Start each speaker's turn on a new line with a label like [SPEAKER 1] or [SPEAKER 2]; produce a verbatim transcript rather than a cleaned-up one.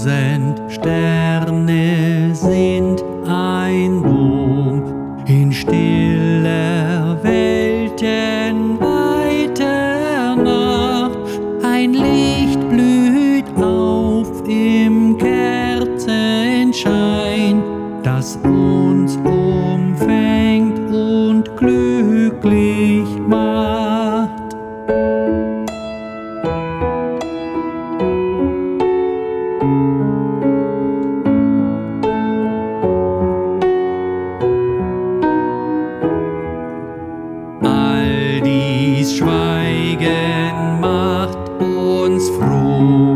[SPEAKER 1] Tausend Sterne sind ein Dom in stiller weltenweiter Nacht. Ein Licht blüht auf im Kerzenschein, das uns umfängt und glücklich macht. All dies Schweigen macht uns froh.